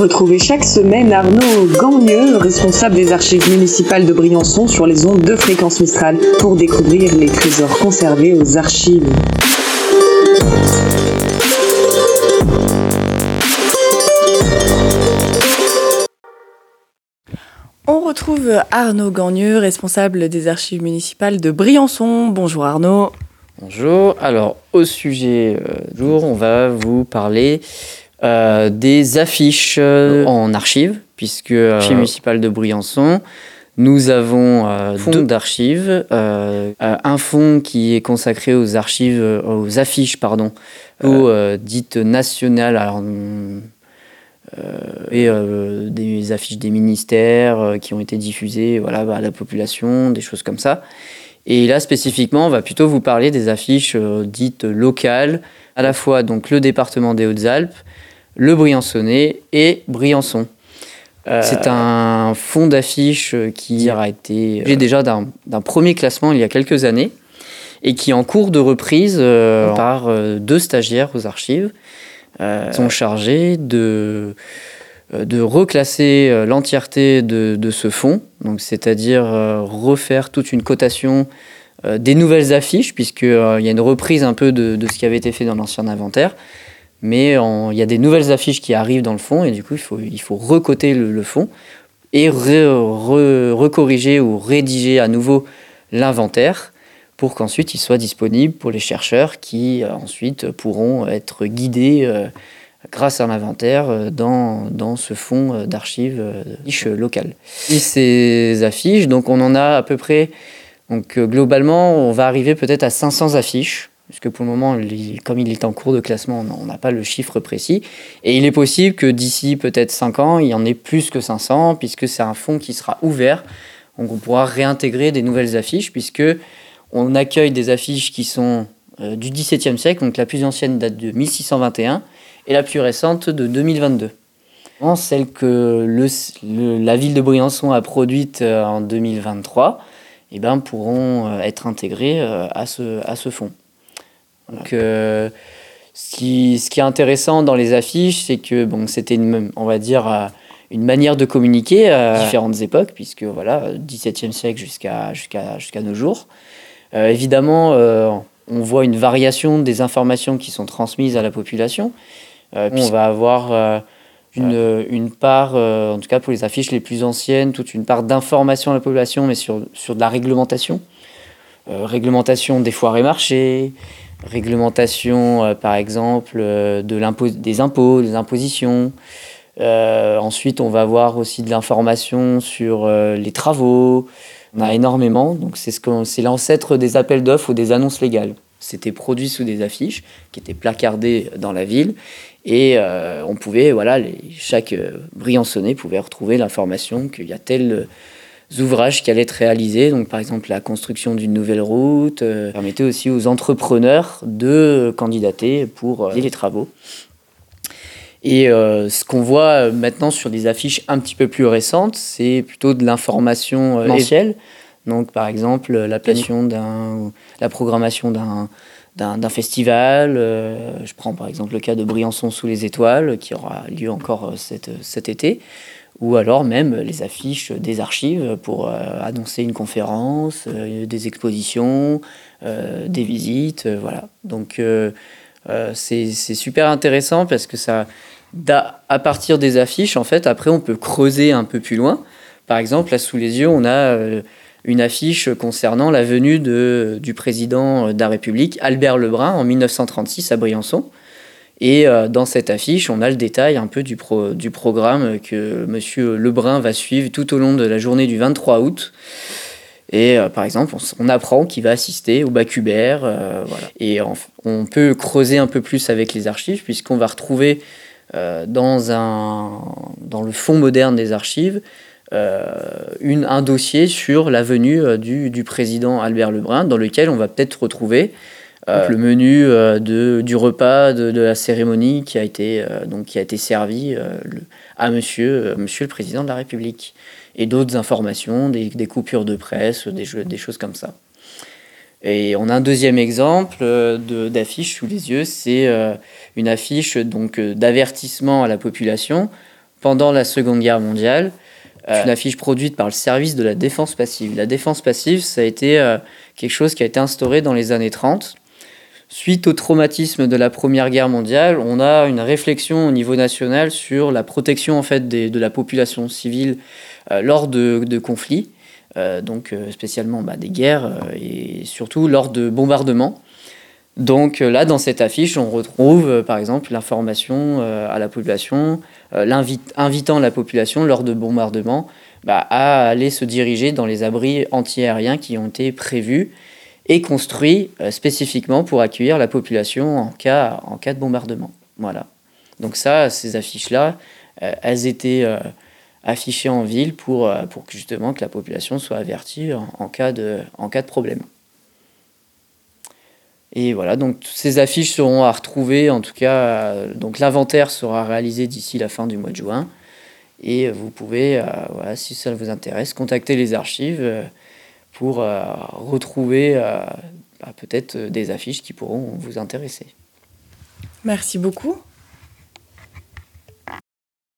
Retrouvez chaque semaine Arnaud Gagneux, responsable des archives municipales de Briançon, sur les ondes de Fréquence Mistral pour découvrir les trésors conservés aux archives. On retrouve Arnaud Gagneux, responsable des archives municipales de Briançon. Bonjour Arnaud. Bonjour. Alors, au sujet du jour, on va vous parler des affiches en archives, puisque l'archive municipale de Briançon, nous avons fonds d'archives, un fonds qui est consacré aux affiches, dites nationales. Alors, des affiches des ministères qui ont été diffusées à la population, des choses comme ça. Et là, spécifiquement, on va plutôt vous parler des affiches dites locales, à la fois donc, le département des Hautes-Alpes, le Briançonnais et Briançon. C'est un fonds d'affiches qui a été déjà d'un premier classement il y a quelques années et qui est en cours de reprise par 2 stagiaires aux archives. Sont chargés de reclasser l'entièreté de ce fonds, donc c'est-à-dire refaire toute une cotation des nouvelles affiches, puisqu'il y a une reprise un peu de ce qui avait été fait dans l'ancien inventaire, mais il y a des nouvelles affiches qui arrivent dans le fonds, et du coup il faut recoter le fonds et recorriger ou rédiger à nouveau l'inventaire, pour qu'ensuite il soit disponible pour les chercheurs qui ensuite pourront être guidés grâce à l'inventaire dans ce fonds d'archives locales. Et ces affiches, donc on en a à peu près, globalement on va arriver peut-être à 500 affiches, puisque pour le moment, comme il est en cours de classement, on n'a pas le chiffre précis. Et il est possible que d'ici peut-être 5 ans, il y en ait plus que 500, puisque c'est un fonds qui sera ouvert. Donc on pourra réintégrer des nouvelles affiches, puisque on accueille des affiches qui sont du XVIIe siècle, donc la plus ancienne date de 1621 et la plus récente de 2022. Celle que la ville de Briançon a produite en 2023 pourront être intégrées à ce fonds. Donc, ce qui est intéressant dans les affiches, c'est que c'était une manière de communiquer à différentes époques, puisque XVIIe siècle jusqu'à nos jours. Évidemment, on voit une variation des informations qui sont transmises à la population. On va avoir une part, en tout cas pour les affiches les plus anciennes, toute une part d'information à la population, mais sur de la réglementation. Réglementation des foires et marchés, réglementation par exemple des impôts, des impositions. Ensuite, on va avoir aussi de l'information sur les travaux. On a énormément, donc c'est l'ancêtre des appels d'offres ou des annonces légales. C'était produit sous des affiches qui étaient placardées dans la ville et on pouvait, chaque Briançonnais pouvait retrouver l'information qu'il y a tels ouvrages qui allaient être réalisés. Donc par exemple la construction d'une nouvelle route permettait aussi aux entrepreneurs de candidater pour les travaux. Et ce qu'on voit maintenant sur des affiches un petit peu plus récentes, c'est plutôt de l'information événementielle. Donc, par exemple, la programmation d'un festival. Je prends par exemple le cas de Briançon sous les étoiles, qui aura lieu encore cet été. Ou alors même les affiches des archives pour annoncer une conférence, des expositions, des visites. Voilà. Donc, c'est super intéressant parce que à partir des affiches, en fait, après, on peut creuser un peu plus loin. Par exemple, là, sous les yeux, on a une affiche concernant la venue du président de la République, Albert Lebrun, en 1936 à Briançon. Et dans cette affiche, on a le détail un peu du programme que M. Lebrun va suivre tout au long de la journée du 23 août. Et par exemple, on apprend qu'il va assister au Bac-Hubert. Voilà. Et on peut creuser un peu plus avec les archives, puisqu'on va retrouver dans le fonds moderne des archives un dossier sur la venue du président Albert Lebrun, dans lequel on va peut-être retrouver le menu du repas, de la cérémonie qui a été servi à monsieur le président de la République. Et d'autres informations, des coupures de presse, des choses comme ça. Et on a un deuxième exemple d'affiche sous les yeux, c'est une affiche d'avertissement à la population pendant la Seconde Guerre mondiale. Une affiche produite par le service de la défense passive. La défense passive, ça a été quelque chose qui a été instauré dans les années 30. Suite au traumatisme de la Première Guerre mondiale, on a une réflexion au niveau national sur la protection en fait, de la population civile lors de conflits, spécialement des guerres et surtout lors de bombardements. Donc là, dans cette affiche, on retrouve par exemple l'information à la population, invitant la population lors de bombardements à aller se diriger dans les abris anti-aériens qui ont été prévus et construits spécifiquement pour accueillir la population en cas de bombardement. Voilà. Donc ça, ces affiches-là, elles étaient affichées en ville pour que justement que la population soit avertie en cas de problème. Et voilà, donc ces affiches seront à retrouver, en tout cas, donc l'inventaire sera réalisé d'ici la fin du mois de juin. Et vous pouvez, si ça vous intéresse, contacter les archives pour retrouver peut-être des affiches qui pourront vous intéresser. Merci beaucoup.